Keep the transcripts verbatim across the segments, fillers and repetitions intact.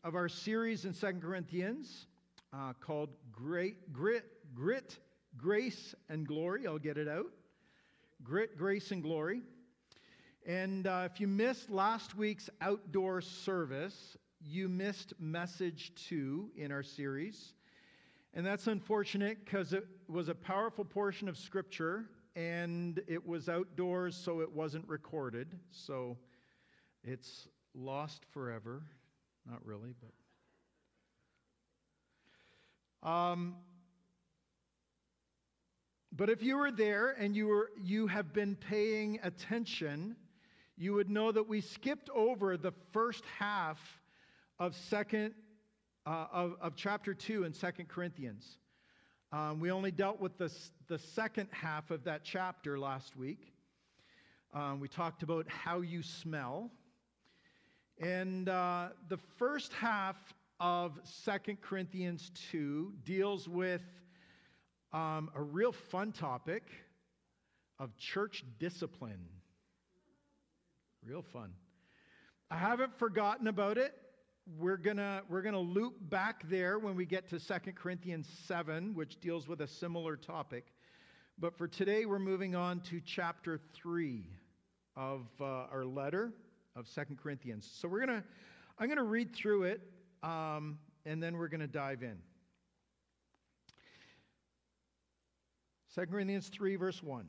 of our series in Second Corinthians uh, called Great, Grit, Grit, Grace, and Glory. I'll get it out. Grit, Grace, and Glory. And uh, if you missed last week's outdoor service, you missed message two in our series. And that's unfortunate because it was a powerful portion of Scripture and it was outdoors, so it wasn't recorded. So it's lost forever. Not really, but... Um, but if you were there and you were you have been paying attention, you would know that we skipped over the first half of second uh, of, of chapter two in Second Corinthians. Um, we only dealt with the the second half of that chapter last week. Um, we talked about how you smell, and uh, the first half of Second Corinthians two deals with um, a real fun topic of church discipline. Real fun. I haven't forgotten about it. We're gonna we're gonna loop back there when we get to Second Corinthians seven, which deals with a similar topic. But for today, we're moving on to chapter three of uh, our letter of Second Corinthians. So we're gonna I'm gonna read through it, um, and then we're gonna dive in. Second Corinthians three, verse one.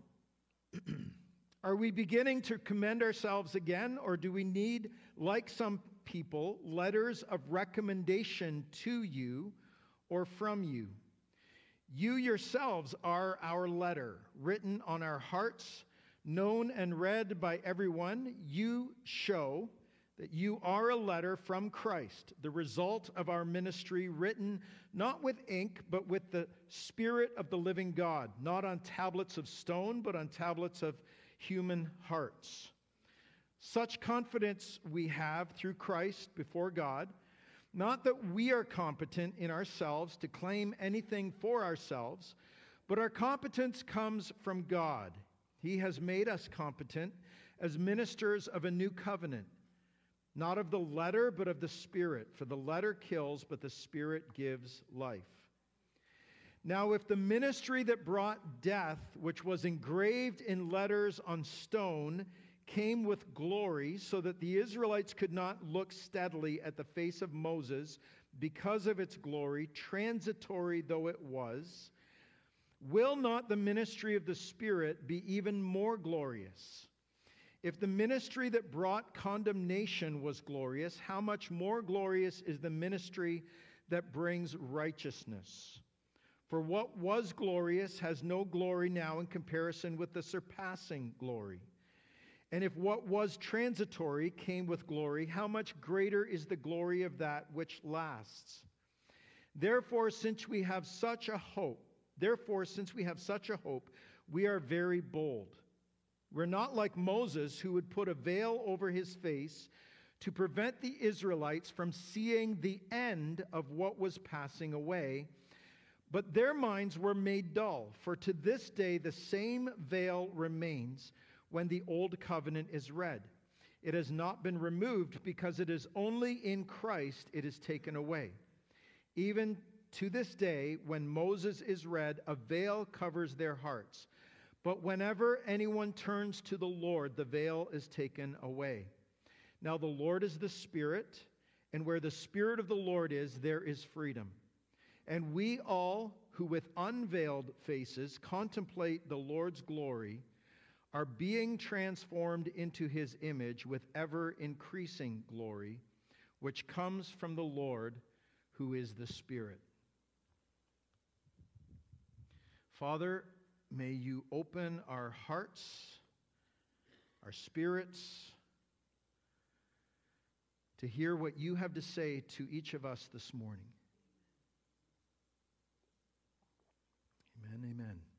Are we beginning to commend ourselves again, or do we need, like some people, letters of recommendation to you or from you? You yourselves are our letter, written on our hearts, known and read by everyone. You show that you are a letter from Christ, the result of our ministry, written not with ink, but with the Spirit of the living God, not on tablets of stone, but on tablets of human hearts. Such confidence we have through Christ before God, not that we are competent in ourselves to claim anything for ourselves, but our competence comes from God. He has made us competent as ministers of a new covenant, not of the letter, but of the Spirit. For the letter kills, but the Spirit gives life. Now, if the ministry that brought death, which was engraved in letters on stone, came with glory, so that the Israelites could not look steadily at the face of Moses because of its glory, transitory though it was, will not the ministry of the Spirit be even more glorious? If the ministry that brought condemnation was glorious, how much more glorious is the ministry that brings righteousness? For what was glorious has no glory now in comparison with the surpassing glory. And if what was transitory came with glory, how much greater is the glory of that which lasts? Therefore, since we have such a hope, therefore, since we have such a hope, we are very bold. We're not like Moses, who would put a veil over his face to prevent the Israelites from seeing the end of what was passing away. But their minds were made dull, for to this day the same veil remains when the old covenant is read. It has not been removed because it is only in Christ it is taken away. Even to this day, when Moses is read, a veil covers their hearts. But whenever anyone turns to the Lord, the veil is taken away. Now the Lord is the Spirit, and where the Spirit of the Lord is, there is freedom. And we all who with unveiled faces contemplate the Lord's glory are being transformed into His image with ever-increasing glory, which comes from the Lord, who is the Spirit. Father, may you open our hearts, our spirits, to hear what you have to say to each of us this morning. Amen, amen.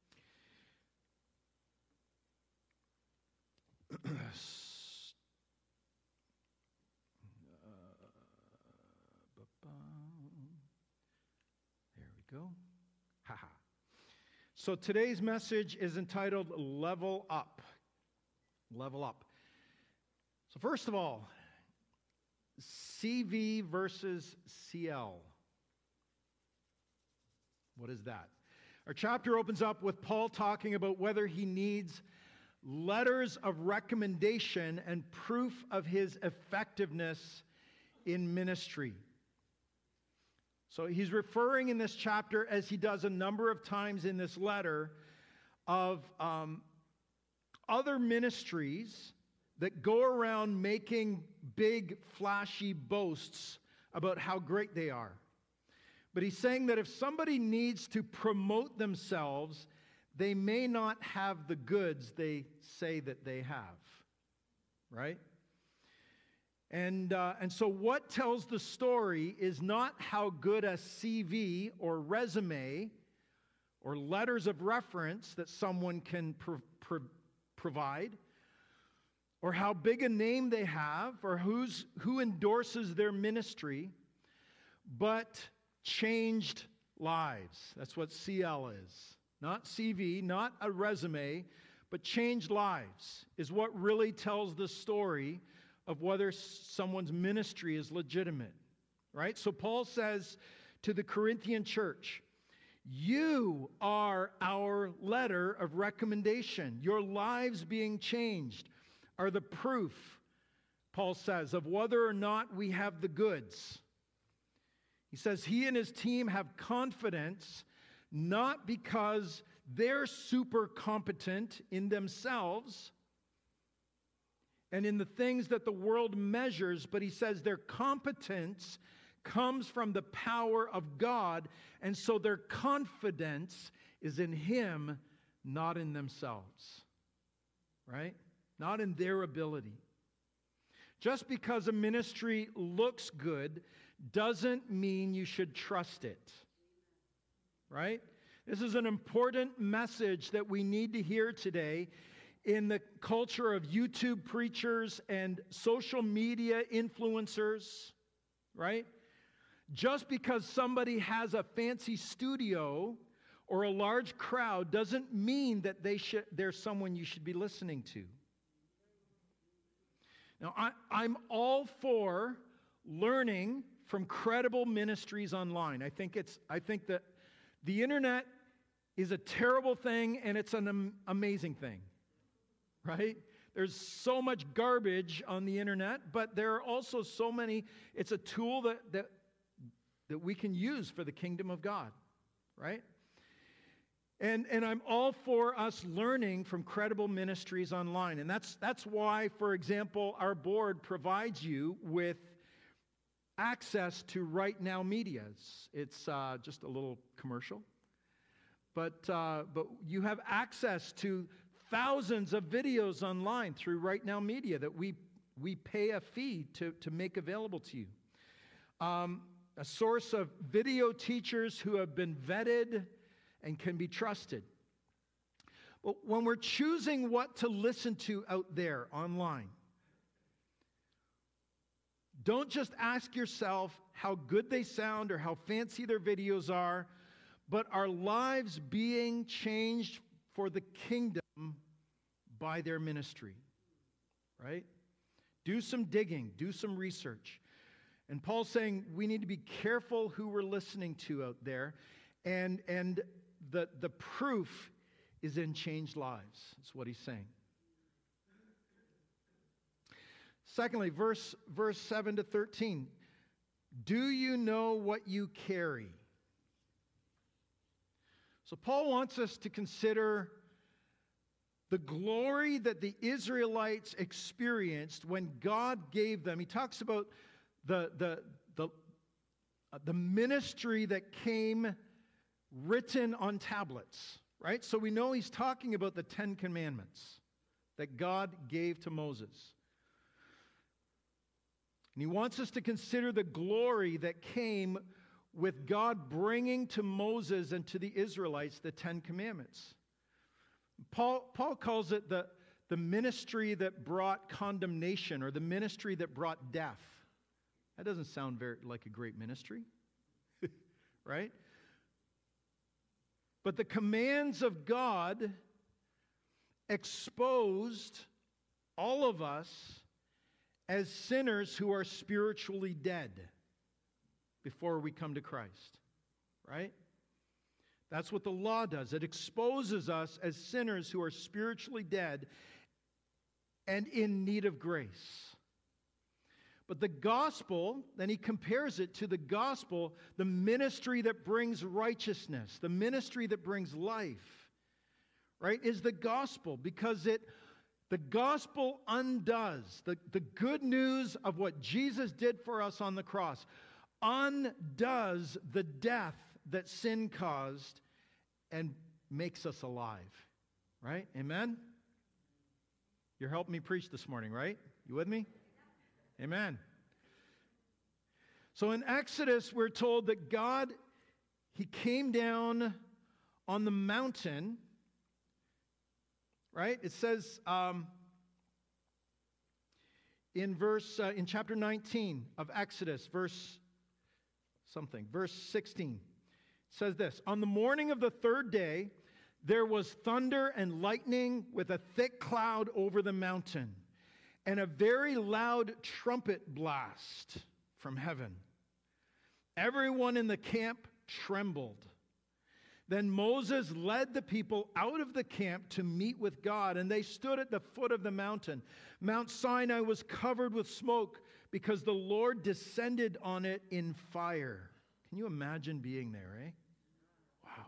uh, there we go. Haha. So today's message is entitled Level Up. Level Up. So first of all, C V versus C L. What is that? Our chapter opens up with Paul talking about whether he needs letters of recommendation and proof of his effectiveness in ministry. So he's referring in this chapter, as he does a number of times in this letter, of um, other ministries that go around making big, flashy boasts about how great they are. But he's saying that if somebody needs to promote themselves, they may not have the goods they say that they have. Right? And, uh, and so what tells the story is not how good a C V or resume or letters of reference that someone can pro- pro- provide, or how big a name they have, or who's, who endorses their ministry, but changed lives. That's what C L is. Not C V, not a resume, but changed lives is what really tells the story of whether someone's ministry is legitimate. Right? So Paul says to the Corinthian church, you are our letter of recommendation. Your lives being changed are the proof, Paul says, of whether or not we have the goods. He says he and his team have confidence not because they're super competent in themselves and in the things that the world measures, but he says their competence comes from the power of God, and so their confidence is in Him, not in themselves. Right? Not in their ability. Just because a ministry looks good doesn't mean you should trust it. Right? This is an important message that we need to hear today in the culture of YouTube preachers and social media influencers. Right? Just because somebody has a fancy studio or a large crowd doesn't mean that they should, they're someone you should be listening to. Now, I, I'm all for learning from credible ministries online. I think it's. I think that the internet is a terrible thing and it's an am- amazing thing, right? There's so much garbage on the internet, but there are also so many. It's a tool that that that we can use for the kingdom of God, right? And, and I'm all for us learning from credible ministries online. And that's, that's why, for example, our board provides you with access to Right Now Media. It's, it's uh, just a little commercial. But, uh, but you have access to thousands of videos online through Right Now Media that we, we pay a fee to, to make available to you. Um, a source of video teachers who have been vetted and can be trusted. But when we're choosing what to listen to out there online, don't just ask yourself how good they sound or how fancy their videos are, but are lives being changed for the kingdom by their ministry? Right? Do some digging, do some research. And Paul's saying we need to be careful who we're listening to out there, and and The, the proof is in changed lives. That's what he's saying. Secondly, verse, verse seven to thirteen. Do you know what you carry? So Paul wants us to consider the glory that the Israelites experienced when God gave them. He talks about the, the, the, uh, the ministry that came written on tablets, right? So we know he's talking about the Ten Commandments that God gave to Moses. And he wants us to consider the glory that came with God bringing to Moses and to the Israelites the Ten Commandments. Paul, Paul calls it the, the ministry that brought condemnation, or the ministry that brought death. That doesn't sound very like a great ministry, right? But the commands of God exposed all of us as sinners who are spiritually dead before we come to Christ, right? That's what the law does. It exposes us as sinners who are spiritually dead and in need of grace. But the gospel, then he compares it to the gospel, the ministry that brings righteousness, the ministry that brings life, right, is the gospel, because it, the gospel undoes, the, the good news of what Jesus did for us on the cross, undoes the death that sin caused and makes us alive, right? Amen? You're helping me preach this morning, right? You with me? Amen. So in Exodus, we're told that God, he came down on the mountain, right? It says um, in verse, uh, in chapter nineteen of Exodus, verse something, verse sixteen, it says this: on the morning of the third day, there was thunder and lightning with a thick cloud over the mountain, and a very loud trumpet blast from heaven. Everyone in the camp trembled. Then Moses led the people out of the camp to meet with God, and they stood at the foot of the mountain. Mount Sinai was covered with smoke because the Lord descended on it in fire. Can you imagine being there, eh? Wow.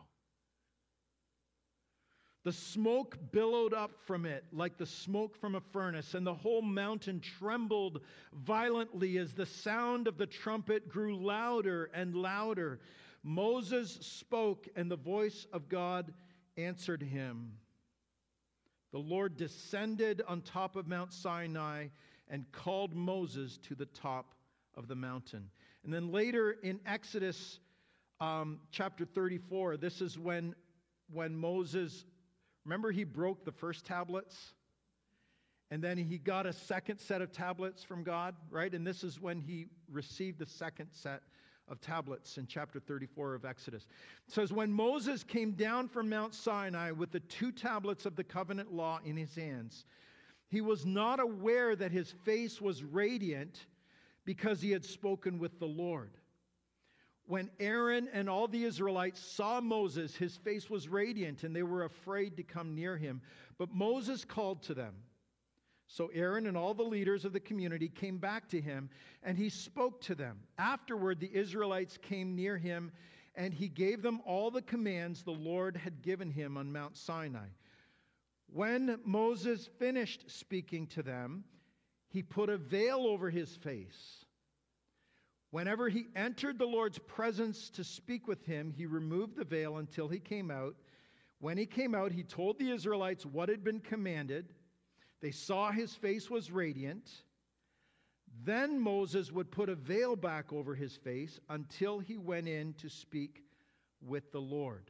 The smoke billowed up from it like the smoke from a furnace, and the whole mountain trembled violently as the sound of the trumpet grew louder and louder. Moses spoke, and the voice of God answered him. The Lord descended on top of Mount Sinai and called Moses to the top of the mountain. And then later in Exodus um, chapter thirty-four, this is when, when Moses, remember he broke the first tablets? And then he got a second set of tablets from God, right? And this is when he received the second set of tablets in chapter thirty-four of Exodus. It says, when Moses came down from Mount Sinai with the two tablets of the covenant law in his hands, he was not aware that his face was radiant because he had spoken with the Lord. When Aaron and all the Israelites saw Moses, his face was radiant, and they were afraid to come near him. But Moses called to them. So Aaron and all the leaders of the community came back to him, and he spoke to them. Afterward, the Israelites came near him, and he gave them all the commands the Lord had given him on Mount Sinai. When Moses finished speaking to them, he put a veil over his face. Whenever he entered the Lord's presence to speak with him, he removed the veil until he came out. When he came out, he told the Israelites what had been commanded. They saw his face was radiant. Then Moses would put a veil back over his face until he went in to speak with the Lord.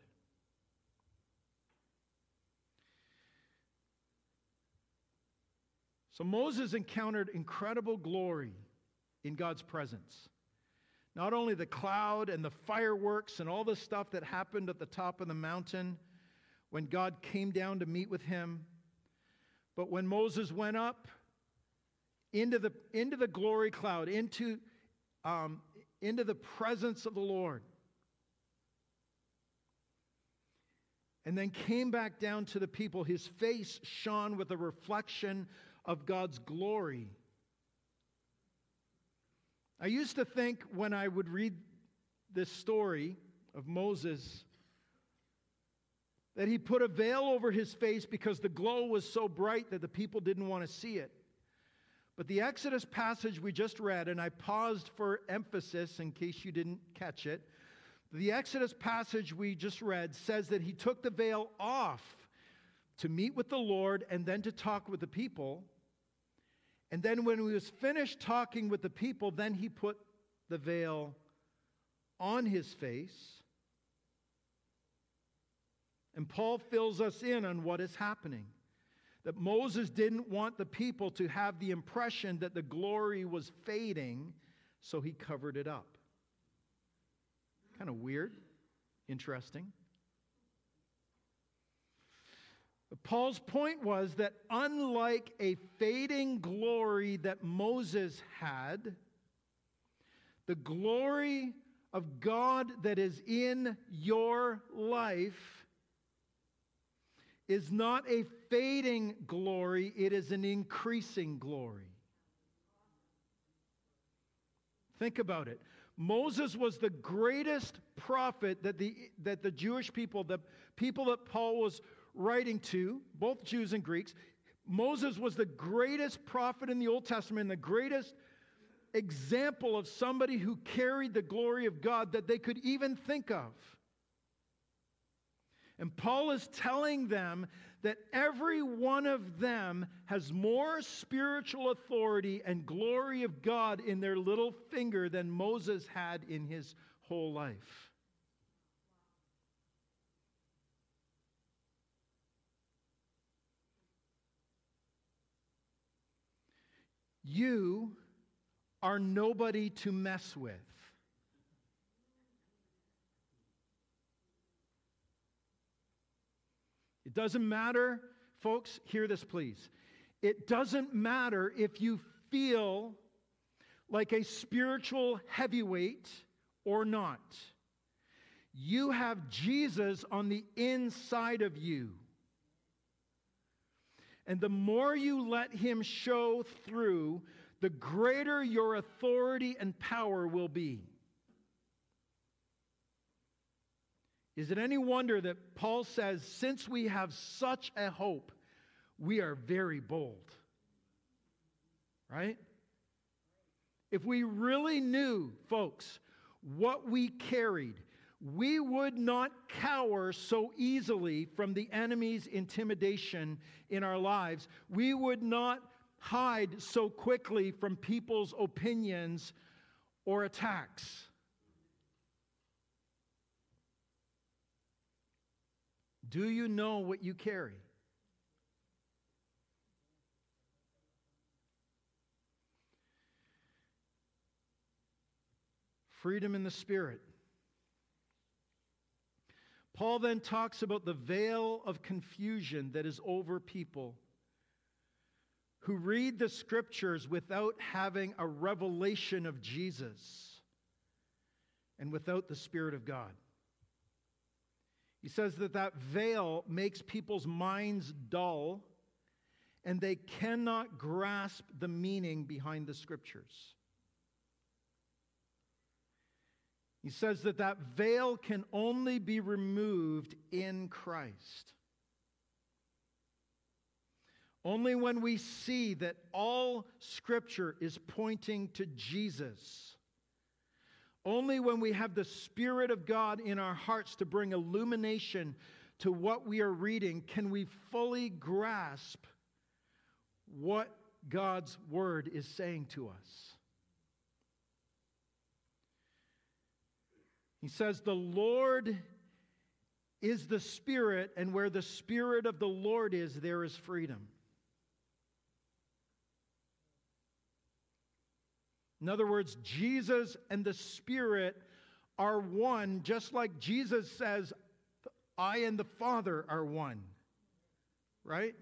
So Moses encountered incredible glory in God's presence. Not only the cloud and the fireworks and all the stuff that happened at the top of the mountain when God came down to meet with him, but when Moses went up into the, into the glory cloud, into, um, into the presence of the Lord, and then came back down to the people, his face shone with a reflection of God's glory. I used to think when I would read this story of Moses that he put a veil over his face because the glow was so bright that the people didn't want to see it. But the Exodus passage we just read, and I paused for emphasis in case you didn't catch it, the Exodus passage we just read says that he took the veil off to meet with the Lord and then to talk with the people. And then when he was finished talking with the people, then he put the veil on his face. And Paul fills us in on what is happening. That Moses didn't want the people to have the impression that the glory was fading, so he covered it up. Kind of weird, interesting. Paul's point was that unlike a fading glory that Moses had, the glory of God that is in your life is not a fading glory, it is an increasing glory. Think about it. Moses was the greatest prophet that the, that the Jewish people, the people that Paul was writing to, both Jews and Greeks. Moses was the greatest prophet in the Old Testament, the greatest example of somebody who carried the glory of God that they could even think of. And Paul is telling them that every one of them has more spiritual authority and glory of God in their little finger than Moses had in his whole life. You are nobody to mess with. It doesn't matter, folks, hear this please. It doesn't matter if you feel like a spiritual heavyweight or not. You have Jesus on the inside of you. And the more you let him show through, the greater your authority and power will be. Is it any wonder that Paul says, since we have such a hope, we are very bold? Right? If we really knew, folks, what we carried, we would not cower so easily from the enemy's intimidation in our lives. We would not hide so quickly from people's opinions or attacks. Do you know what you carry? Freedom in the Spirit. Paul then talks about the veil of confusion that is over people who read the Scriptures without having a revelation of Jesus and without the Spirit of God. He says that that veil makes people's minds dull and they cannot grasp the meaning behind the Scriptures. He says that that veil can only be removed in Christ. Only when we see that all Scripture is pointing to Jesus. Only when we have the Spirit of God in our hearts to bring illumination to what we are reading can we fully grasp what God's Word is saying to us. He says, the Lord is the Spirit, and where the Spirit of the Lord is, there is freedom. In other words, Jesus and the Spirit are one, just like Jesus says, I and the Father are one. Right?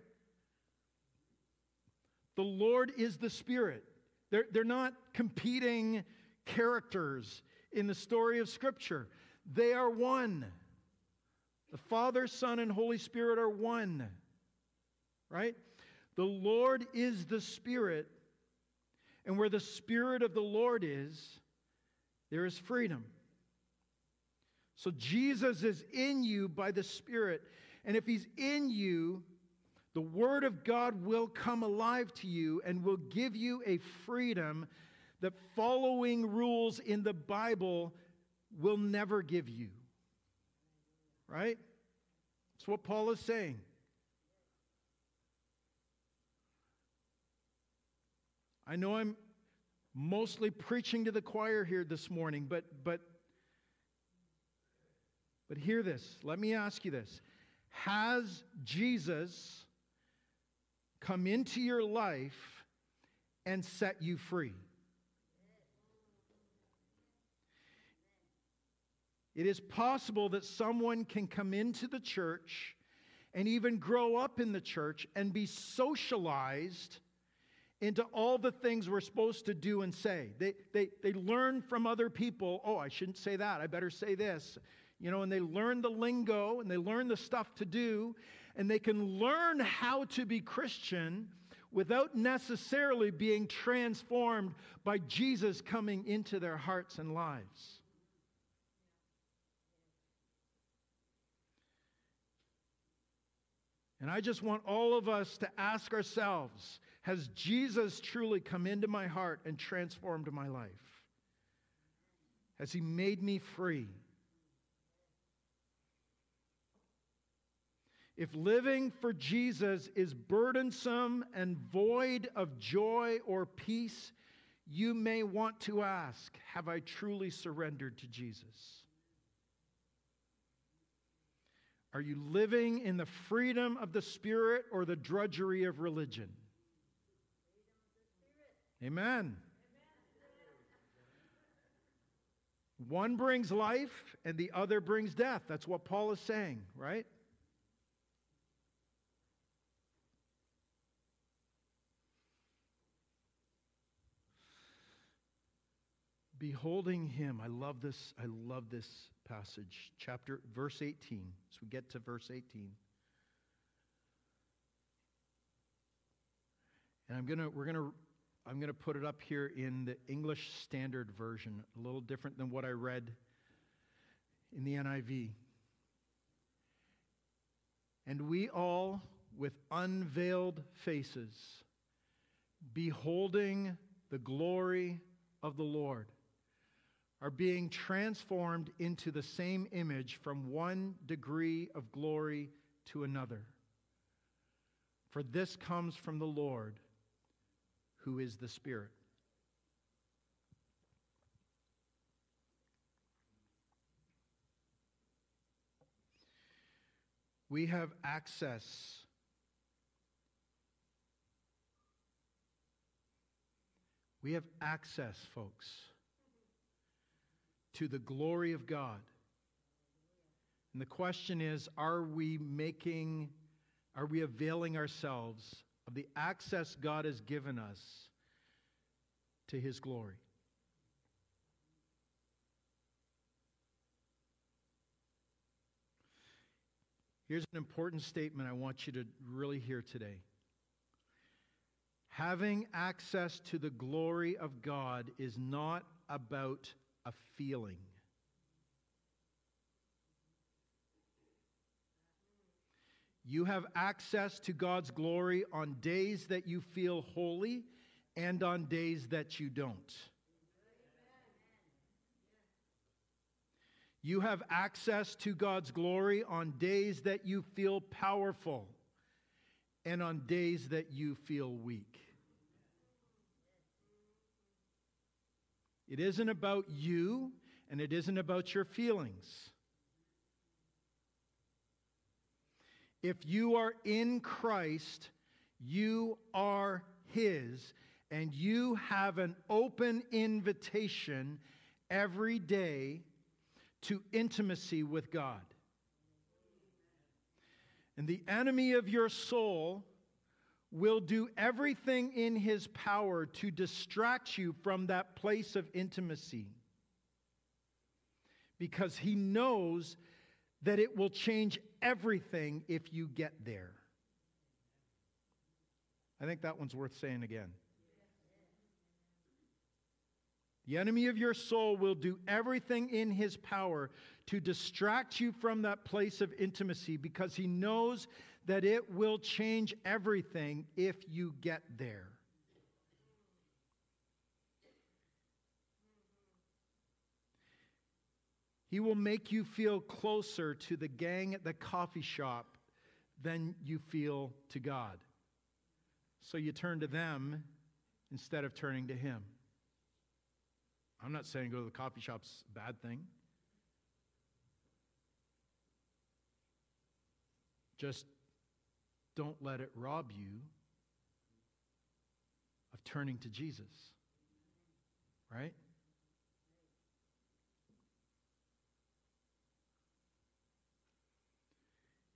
The Lord is the Spirit. They're, they're not competing characters in the story of Scripture. They are one. The Father, Son, and Holy Spirit are one. Right? The Lord is the Spirit. And where the Spirit of the Lord is, there is freedom. So Jesus is in you by the Spirit. And if He's in you, the Word of God will come alive to you and will give you a freedom that following rules in the Bible will never give you. Right? That's what Paul is saying. I know I'm mostly preaching to the choir here this morning, but but but hear this. Let me ask you this. Has Jesus come into your life and set you free? It is possible that someone can come into the church and even grow up in the church and be socialized into all the things we're supposed to do and say. They, they, they learn from other people, oh, I shouldn't say that, I better say this. You know, and they learn the lingo and they learn the stuff to do, and they can learn how to be Christian without necessarily being transformed by Jesus coming into their hearts and lives. And I just want all of us to ask ourselves, has Jesus truly come into my heart and transformed my life? Has He made me free? If living for Jesus is burdensome and void of joy or peace, you may want to ask, have I truly surrendered to Jesus? Are you living in the freedom of the Spirit or the drudgery of religion? Amen. One brings life and the other brings death. That's what Paul is saying, right? Beholding Him. I love this. I love this passage. Chapter, verse eighteen. So we get to verse eighteen. And I'm gonna, we're gonna, I'm gonna put it up here in the English Standard Version, a little different than what I read in the N I V. And we all, with unveiled faces, beholding the glory of the Lord, are being transformed into the same image from one degree of glory to another. For this comes from the Lord, who is the Spirit. We have access We have access, folks, to the glory of God. And the question is, are we making, are we availing ourselves of the access God has given us to His glory? Here's an important statement I want you to really hear today. Having access to the glory of God is not about a feeling. You have access to God's glory on days that you feel holy and on days that you don't. You have access to God's glory on days that you feel powerful and on days that you feel weak. It isn't about you, and it isn't about your feelings. If you are in Christ, you are His, and you have an open invitation every day to intimacy with God. And the enemy of your soul will do everything in his power to distract you from that place of intimacy, because he knows that it will change everything if you get there. I think that one's worth saying again. The enemy of your soul will do everything in his power to distract you from that place of intimacy, because he knows that it will change everything if you get there. He will make you feel closer to the gang at the coffee shop than you feel to God. So you turn to them instead of turning to Him. I'm not saying go to the coffee shop's a bad thing. Just don't let it rob you of turning to Jesus. Right?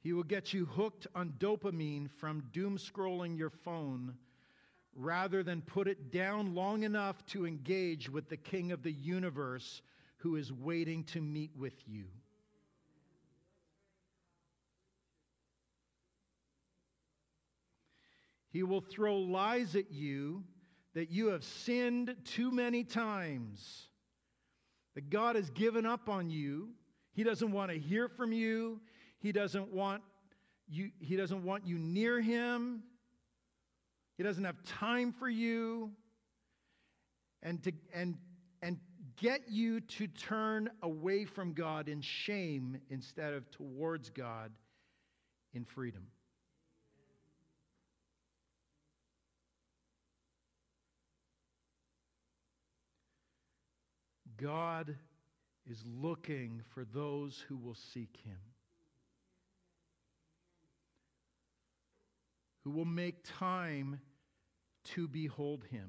He will get you hooked on dopamine from doom scrolling your phone rather than put it down long enough to engage with the King of the universe who is waiting to meet with you. He will throw lies at you that you have sinned too many times, that God has given up on you. He doesn't want to hear from you. He doesn't want you, he doesn't want you near him. He doesn't have time for you. And to and and get you to turn away from God in shame instead of towards God in freedom. God is looking for those who will seek him, who will make time to behold him.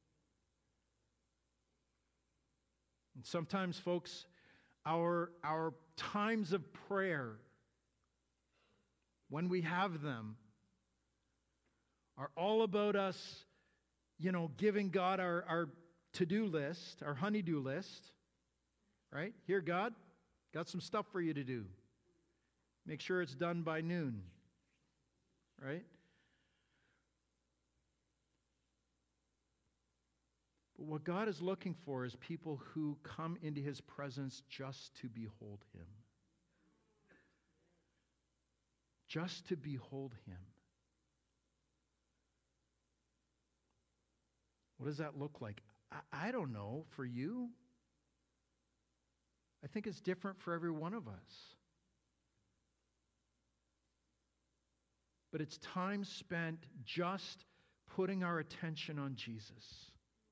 And sometimes, folks, our, our times of prayer, when we have them, are all about us, you know, giving God our, our to-do list, our honey-do list, right? Here, God, got some stuff for you to do. Make sure it's done by noon, right? But what God is looking for is people who come into his presence just to behold him. Just to behold him. What does that look like? I, I don't know for you. I think it's different for every one of us. But it's time spent just putting our attention on Jesus.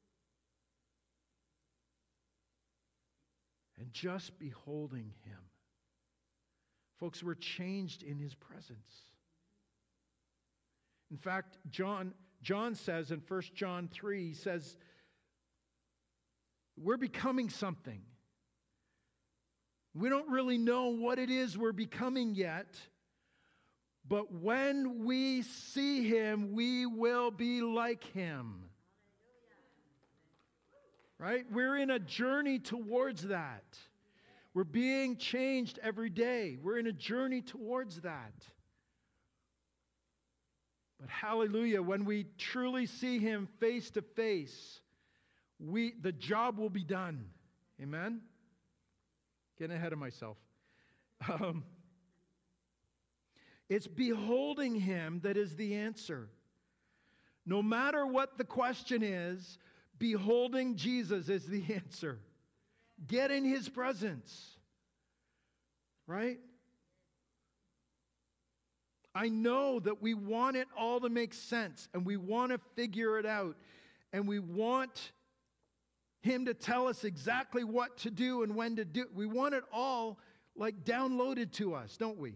And just beholding him. Folks, we're changed in his presence. In fact, John, John says in First John three, he says, we're becoming something. We don't really know what it is we're becoming yet, but when we see him, we will be like him. Right? We're in a journey towards that. We're being changed every day. We're in a journey towards that. But hallelujah, when we truly see him face to face, we the job will be done. Amen? Getting ahead of myself. Um, it's beholding him that is the answer. No matter what the question is, beholding Jesus is the answer. Get in his presence. Right? I know that we want it all to make sense, and we want to figure it out, and we want him to tell us exactly what to do and when to do. We want it all like downloaded to us, don't we?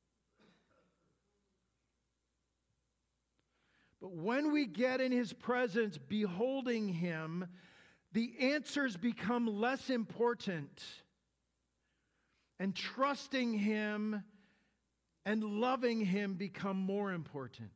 But when we get in his presence, beholding him, the answers become less important. And trusting him and loving him become more important.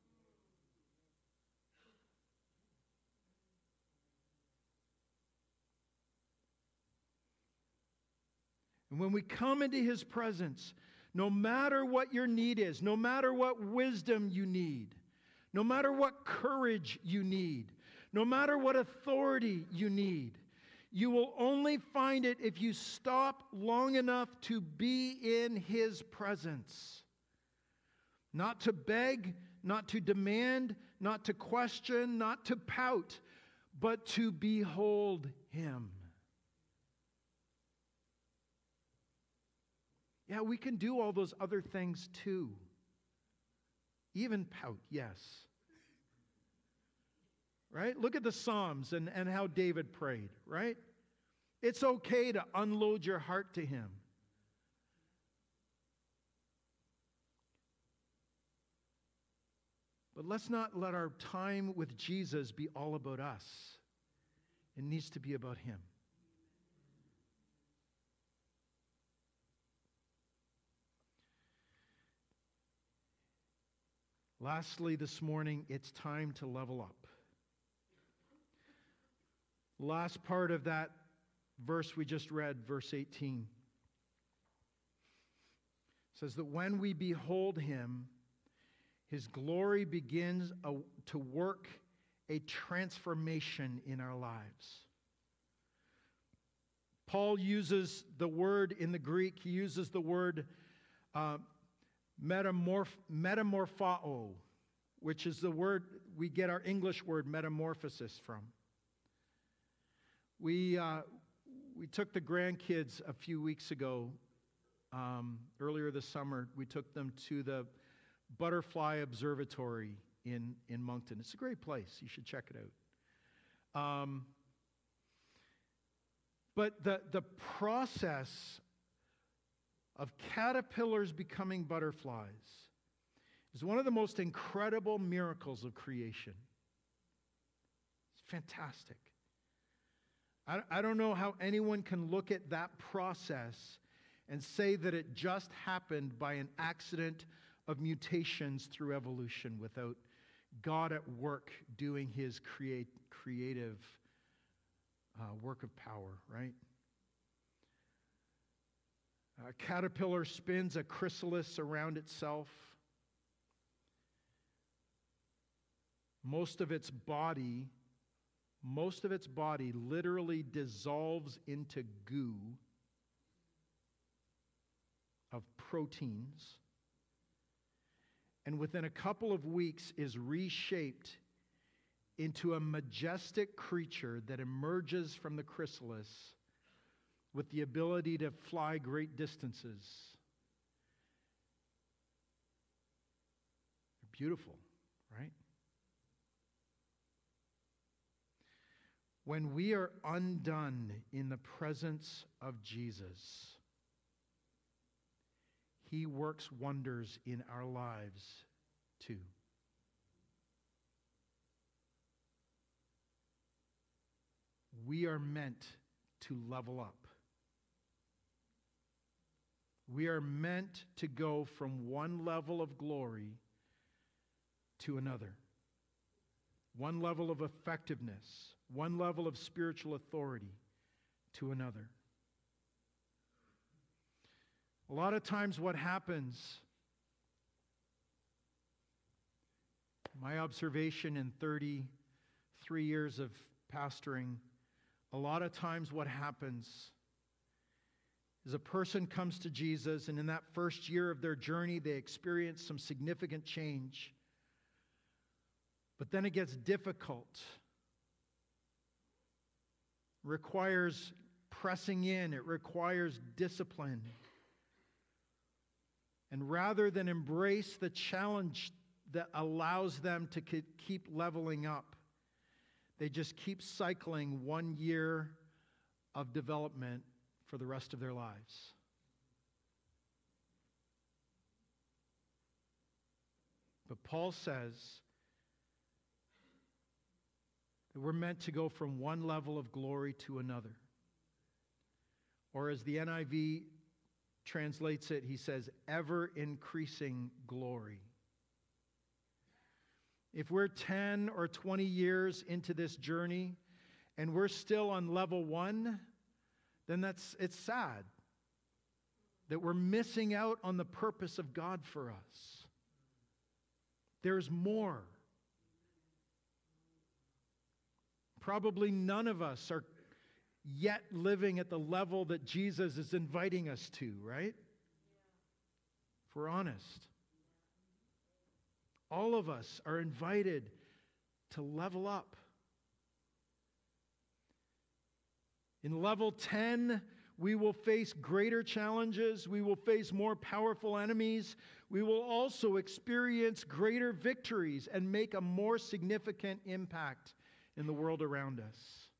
And when we come into his presence, no matter what your need is, no matter what wisdom you need, no matter what courage you need, no matter what authority you need, you will only find it if you stop long enough to be in his presence. Not to beg, not to demand, not to question, not to pout, but to behold him. Yeah, we can do all those other things too. Even pout, yes. Right? Look at the Psalms and, and how David prayed, right? It's okay to unload your heart to him. But let's not let our time with Jesus be all about us. It needs to be about him. Lastly, this morning, it's time to level up. Last part of that verse we just read, verse eighteen, says that when we behold him, his glory begins a, to work a transformation in our lives. Paul uses the word in the Greek, he uses the word uh, metamorph, metamorphao, which is the word we get our English word metamorphosis from. We, uh, we took the grandkids a few weeks ago, um, earlier this summer, we took them to the Butterfly Observatory in, in Moncton. It's a great place. You should check it out. Um, but the, the process of caterpillars becoming butterflies is one of the most incredible miracles of creation. It's fantastic. I, I don't know how anyone can look at that process and say that it just happened by an accident of mutations through evolution without God at work doing his create, creative uh, work of power, right? A caterpillar spins a chrysalis around itself. Most of its body, most of its body literally dissolves into goo of proteins, and within a couple of weeks is reshaped into a majestic creature that emerges from the chrysalis with the ability to fly great distances. They're beautiful, right? When we are undone in the presence of Jesus, he works wonders in our lives too. We are meant to level up. We are meant to go from one level of glory to another. One level of effectiveness, one level of spiritual authority to another. A lot of times what happens, my observation in thirty-three years of pastoring, a lot of times what happens is a person comes to Jesus, and in that first year of their journey, they experience some significant change. But then it gets difficult. It requires pressing in. It requires discipline. And rather than embrace the challenge that allows them to keep leveling up, they just keep cycling one year of development for the rest of their lives. But Paul says that we're meant to go from one level of glory to another. Or as the N I V translates it, he says, ever increasing glory. If we're ten or twenty years into this journey and we're still on level one, then that's it's sad that we're missing out on the purpose of God for us. There's more. Probably none of us are yet living at the level that Jesus is inviting us to, right? If we're honest. All of us are invited to level up. In level ten, we will face greater challenges. We will face more powerful enemies. We will also experience greater victories and make a more significant impact in the world around us.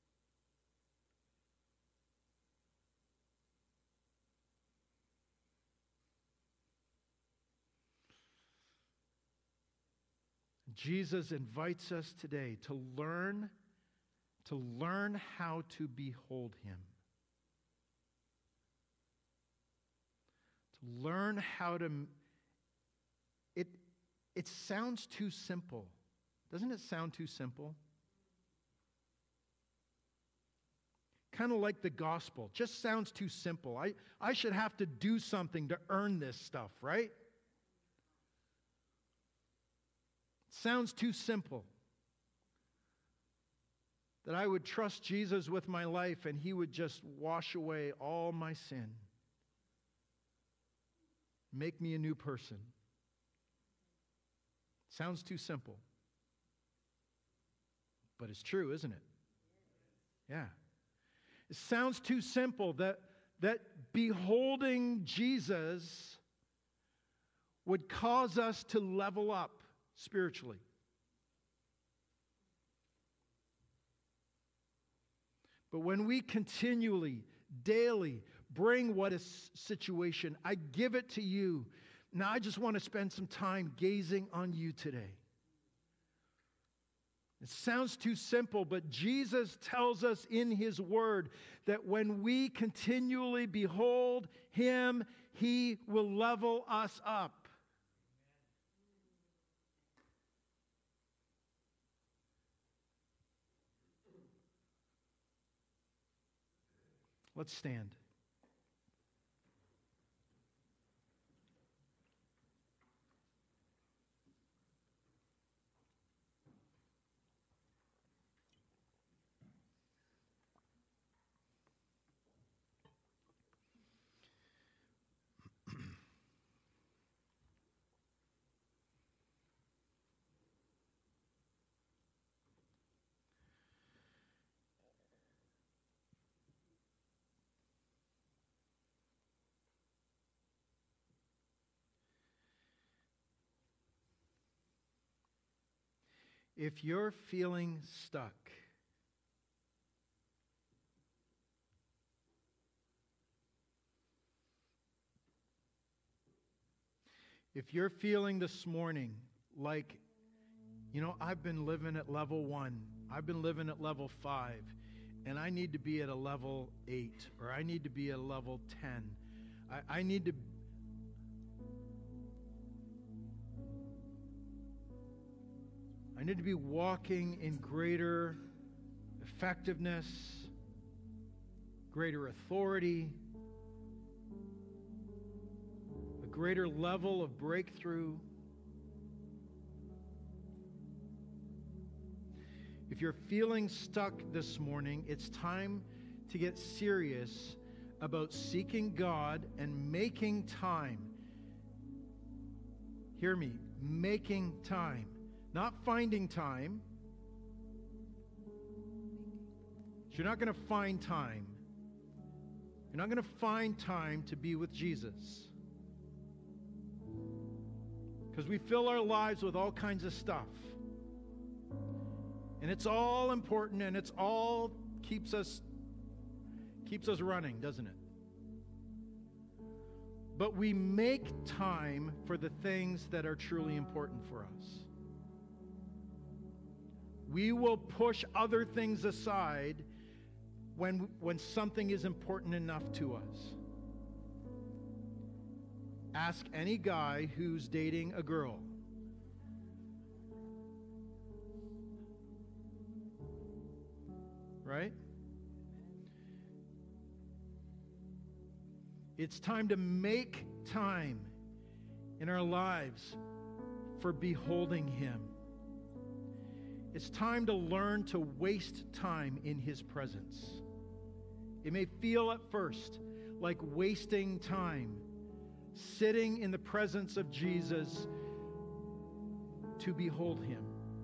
Jesus invites us today to learn, to learn how to behold him. To learn how to, it, it sounds too simple. Doesn't it sound too simple? Kind of like the gospel. Just sounds too simple. I, I should have to do something to earn this stuff, right? Sounds too simple. That I would trust Jesus with my life and He would just wash away all my sin. Make me a new person. Sounds too simple. But it's true, isn't it? Yeah. It sounds too simple that, that beholding Jesus would cause us to level up spiritually. But when we continually, daily bring what is situation, I give it to you. Now I just want to spend some time gazing on you today. It sounds too simple, but Jesus tells us in His Word that when we continually behold Him, He will level us up. Let's stand. If you're feeling stuck, if you're feeling this morning like, you know, I've been living at level one, I've been living at level five, and I need to be at a level eight, or I need to be at a level ten. I, I need to I need to be walking in greater effectiveness, greater authority, a greater level of breakthrough. If you're feeling stuck this morning, it's time to get serious about seeking God and making time. Hear me, making time. Not finding time. You're not going to find time. You're not going to find time to be with Jesus. Because we fill our lives with all kinds of stuff. And it's all important and it's all keeps us keeps us running, doesn't it? But we make time for the things that are truly important for us. We will push other things aside when, when something is important enough to us. Ask any guy who's dating a girl. Right? It's time to make time in our lives for beholding Him. It's time to learn to waste time in His presence. It may feel at first like wasting time sitting in the presence of Jesus to behold Him.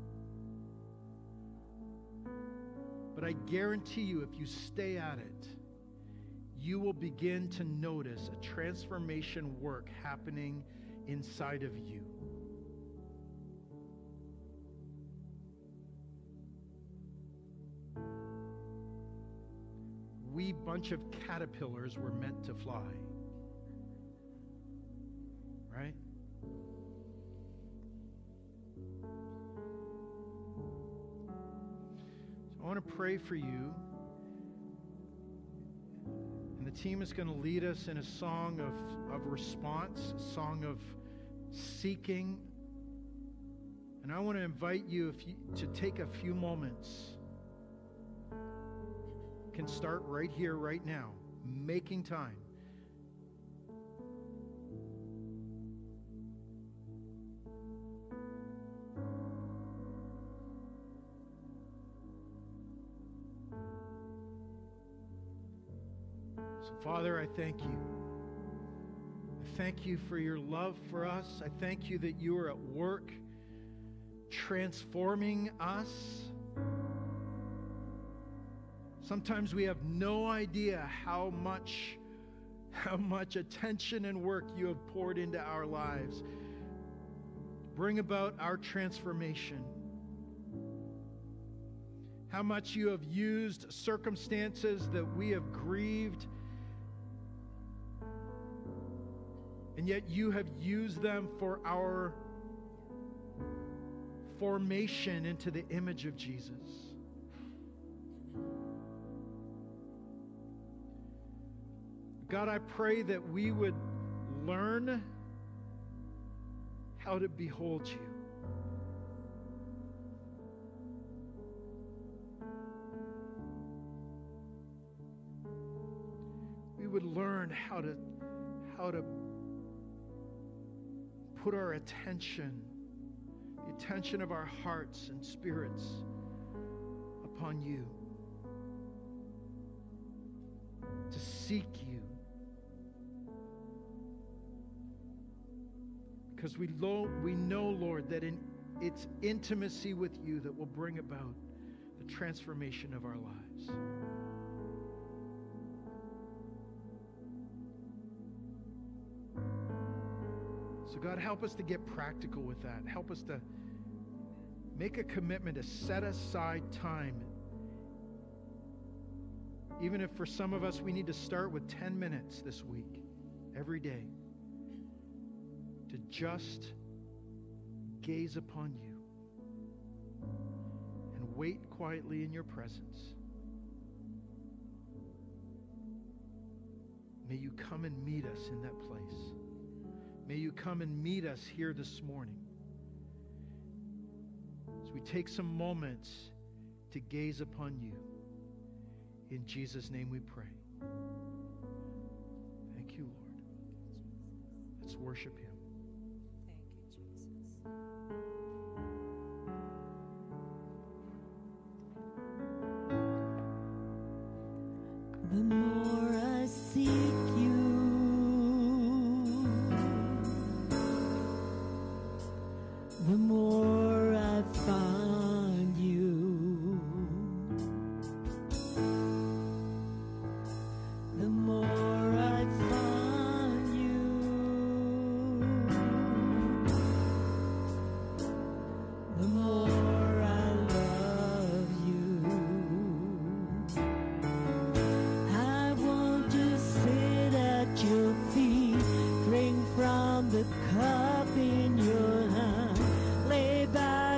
But I guarantee you, if you stay at it, you will begin to notice a transformation work happening inside of you. We bunch of caterpillars were meant to fly. Right? So I want to pray for you. And the team is going to lead us in a song of, of response, a song of seeking And I want to invite you, if you to take a few moments. Can start right here, right now, making time. So, Father, I thank you. I thank you for your love for us. I thank you that you are at work transforming us. Sometimes we have no idea how much, how much attention and work you have poured into our lives. Bring about our transformation. How much you have used circumstances that we have grieved, and yet you have used them for our formation into the image of Jesus. God, I pray that we would learn how to behold you. We would learn how to, how to put our attention, the attention of our hearts and spirits upon you, to seek you. Because we, lo- we know, Lord, that in it's intimacy with you that will bring about the transformation of our lives. So God, help us to get practical with that. Help us to make a commitment to set aside time. Even if for some of us we need to start with ten minutes this week, every day, to just gaze upon you and wait quietly in your presence. May you come and meet us in that place. May you come and meet us here this morning as we take some moments to gaze upon you. In Jesus' name we pray. Thank you, Lord. Let's worship him. The more I seek you, the more I find you. The more I find you, the more I love you. I want to sit at your feet, drink from the cup in your hand, lay by